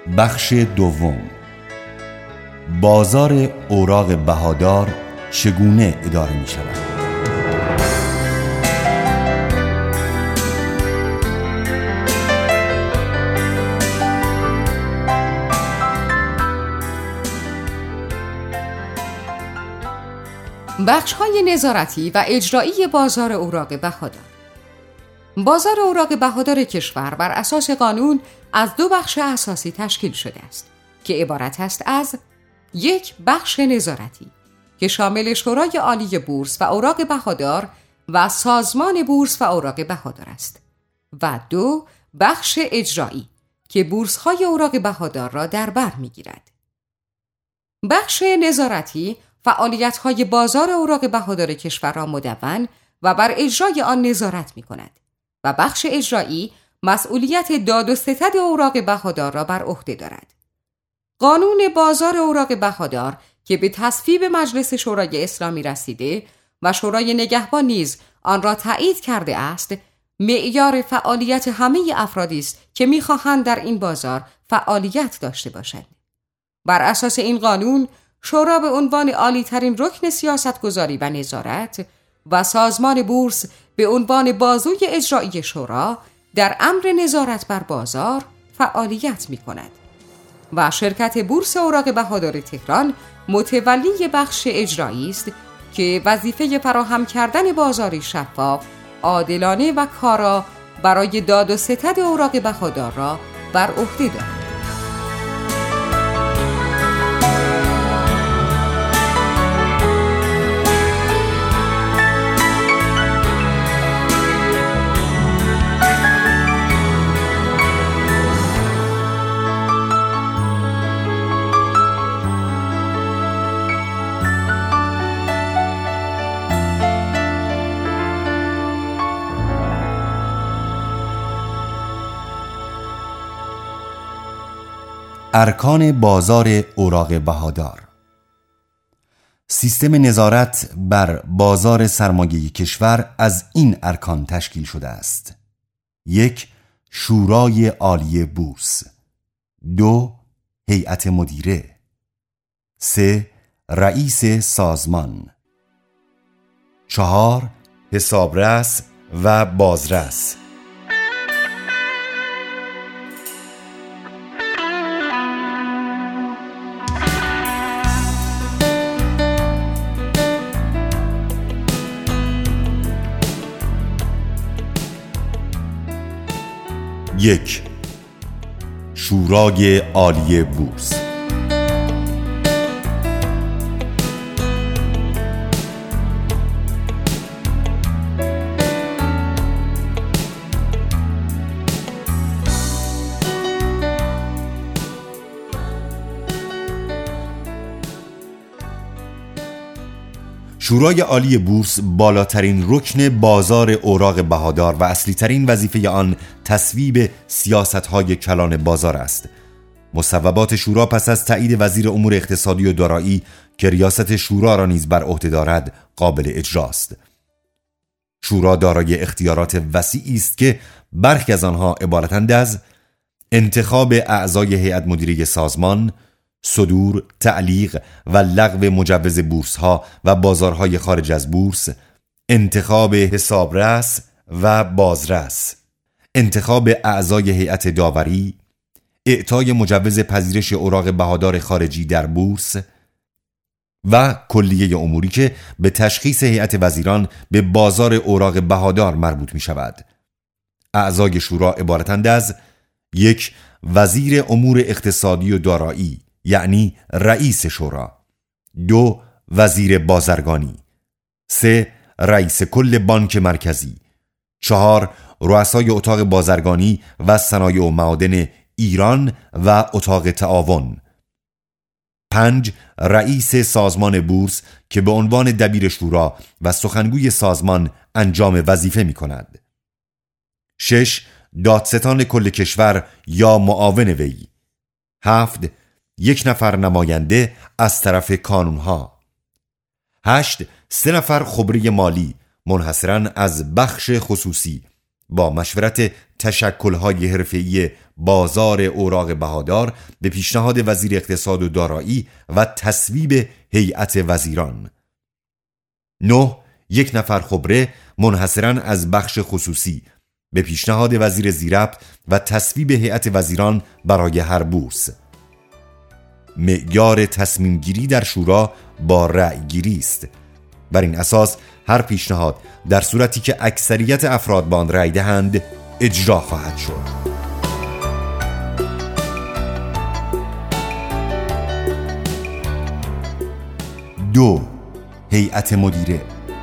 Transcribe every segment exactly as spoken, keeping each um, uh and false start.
بخش دوم، بازار اوراق بهادار چگونه اداره می شود؟ بخش‌های نظارتی و اجرایی بازار اوراق بهادار. بازار اوراق بهادار کشور بر اساس قانون از دو بخش اساسی تشکیل شده است که عبارت است از یک، بخش نظارتی که شامل شورای عالی بورس و اوراق بهادار و سازمان بورس و اوراق بهادار است و دو، بخش اجرایی که بورس‌های اوراق بهادار را در بر می‌گیرد. بخش نظارتی فعالیت‌های بازار اوراق بهادار کشور را مدون و بر اجرای آن نظارت می‌کند و بخش اجرایی مسئولیت داد و ستد اوراق بهادار را بر عهده دارد. قانون بازار اوراق بهادار که به تصویب مجلس شورای اسلامی رسیده و شورای نگهبان نیز آن را تایید کرده است، معیار فعالیت همه افرادی است که می‌خواهند در این بازار فعالیت داشته باشند. بر اساس این قانون، شورا به عنوان عالی‌ترین رکن سیاستگذاری و نظارت و سازمان بورس به عنوان بازوی اجرایی شورا در امر نظارت بر بازار فعالیت می‌کند و شرکت بورس اوراق بهادار تهران متولی بخش اجرایی است که وظیفه فراهم کردن بازاری شفاف، عادلانه و کارا برای داد و ستد اوراق بهادار را بر عهده دارد. ارکان بازار اوراق بهادار. سیستم نظارت بر بازار سرمایه‌ای کشور از این ارکان تشکیل شده است: یک، شورای عالی بورس. دو، هیئت مدیره. سه، رئیس سازمان. چهار، حسابرس و بازرس. یک، شورای عالی بورس. شورای عالی بورس بالاترین رکن بازار اوراق بهادار و اصلی ترین وظیفه آن تصویب سیاست‌های کلان بازار است. مصوبات شورا پس از تایید وزیر امور اقتصادی و دارایی که ریاست شورا را نیز بر عهده دارد قابل اجراست. شورا دارای اختیارات وسیعی است که برخی از آنها عبارتند از انتخاب اعضای هیئت مدیره سازمان، صدور، تعلیق و لغو مجوز بورس ها و بازارهای خارج از بورس، انتخاب حسابرس و بازرس، انتخاب اعضای هیئت داوری، اعطای مجوز پذیرش اوراق بهادار خارجی در بورس و کلیه اموری که به تشخیص هیئت وزیران به بازار اوراق بهادار مربوط می شود. اعضای شورا عبارتند از یک، وزیر امور اقتصادی و دارایی یعنی رئیس شورا. دو، وزیر بازرگانی. سه، رئیس کل بانک مرکزی. چهار، رؤسای اتاق بازرگانی و صنایع و معادن ایران و اتاق تعاون. پنج، رئیس سازمان بورس که به عنوان دبیر شورا و سخنگوی سازمان انجام وظیفه می کند. شش، دادستان کل کشور یا معاون وی. هفت، یک نفر نماینده از طرف کانونها. هشت، سه نفر خبره مالی منحصراً از بخش خصوصی با مشورت تشکل‌های حرفه‌ای بازار اوراق بهادار به پیشنهاد وزیر اقتصاد و دارایی و تصویب هیئت وزیران. نه. یک نفر خبره منحصراً از بخش خصوصی به پیشنهاد وزیر ذی‌ربط و تصویب هیئت وزیران برای هر بورس. معیار تصمیم گیری در شورا با رأی گیری است. بر این اساس هر پیشنهاد در صورتی که اکثریت افراد به آن رأی دهند اجرا خواهد شد. دو. هیئت مدیره.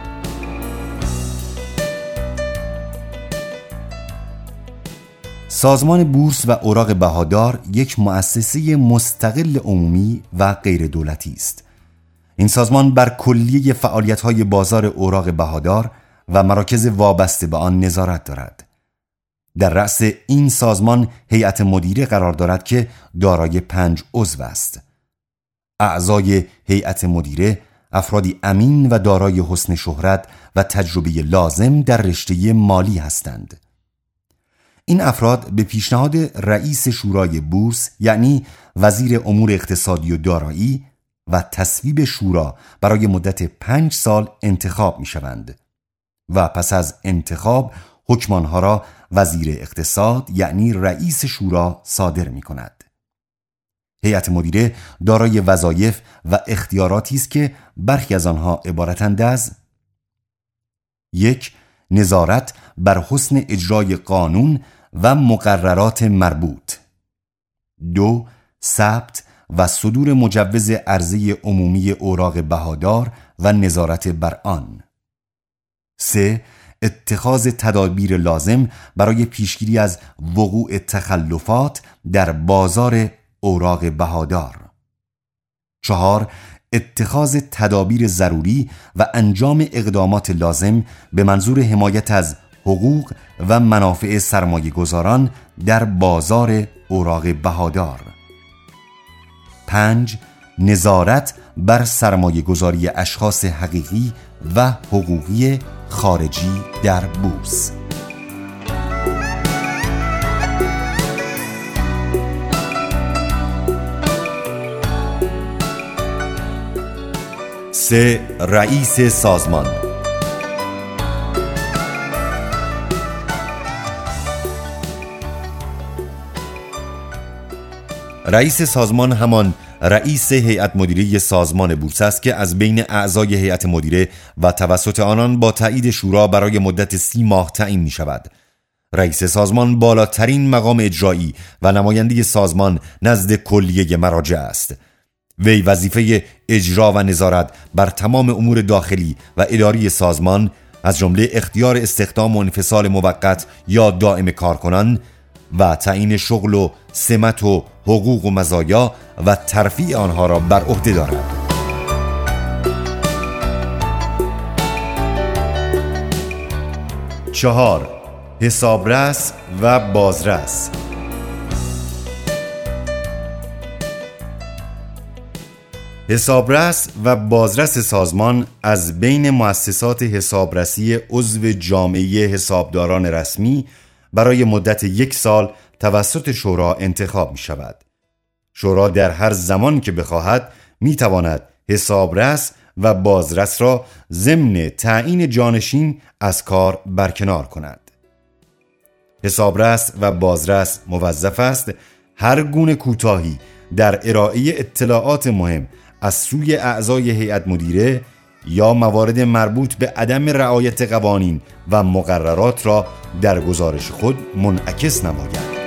سازمان بورس و اوراق بهادار یک مؤسسه مستقل عمومی و غیر دولتی است. این سازمان بر کلیه فعالیت‌های بازار اوراق بهادار و مراکز وابسته به آن نظارت دارد. در رأس این سازمان هیئت مدیره قرار دارد که دارای پنج عضو است. اعضای هیئت مدیره افرادی امین و دارای حسن شهرت و تجربه لازم در رشته مالی هستند. این افراد به پیشنهاد رئیس شورای بورس یعنی وزیر امور اقتصادی و دارایی و تصویب شورا برای مدت پنج سال انتخاب می شوند و پس از انتخاب حکم آنها را وزیر اقتصاد یعنی رئیس شورا صادر می کند. هیئت مدیره دارای وظایف و اختیاراتی است که برخی از آنها عبارتند از: یک. نظارت بر حسن اجرای قانون و مقررات مربوط. دو. ثبت و صدور مجوز عرضه عمومی اوراق بهادار و نظارت بر آن. سه. اتخاذ تدابیر لازم برای پیشگیری از وقوع تخلفات در بازار اوراق بهادار. چهار. اتخاذ تدابیر ضروری و انجام اقدامات لازم به منظور حمایت از حقوق و منافع سرمایه گذاران در بازار اوراق بهادار. پنج. نظارت بر سرمایه گذاری اشخاص حقیقی و حقوقی خارجی در بورس. سه. رئیس سازمان. رئیس سازمان همان رئیس هیئت مدیره سازمان بورس است که از بین اعضای هیئت مدیره و توسط آنان با تایید شورا برای مدت سی ماه تعیین می شود. رئیس سازمان بالاترین مقام اجرایی و نماینده سازمان نزد کلیه مراجع است. وی وظیفه اجرا و نظارت بر تمام امور داخلی و اداری سازمان از جمله اختیار استخدام و انفصال موقت یا دائم کارکنان و تعیین شغل و سمت و حقوق و مزایا و ترفیع آنها را بر عهده دارد. چهار. حسابرس و بازرس. حسابرس و بازرس سازمان از بین مؤسسات حسابرسی عضو جامعه حسابداران رسمی برای مدت یک سال توسط شورا انتخاب می شود. شورا در هر زمان که بخواهد می تواند حسابرس و بازرس را ضمن تعیین جانشین از کار برکنار کند. حسابرس و بازرس موظف است هر گونه کوتاهی در ارائه اطلاعات مهم از سوی اعضای هیئت مدیره یا موارد مربوط به عدم رعایت قوانین و مقررات را در گزارش خود منعکس نماید.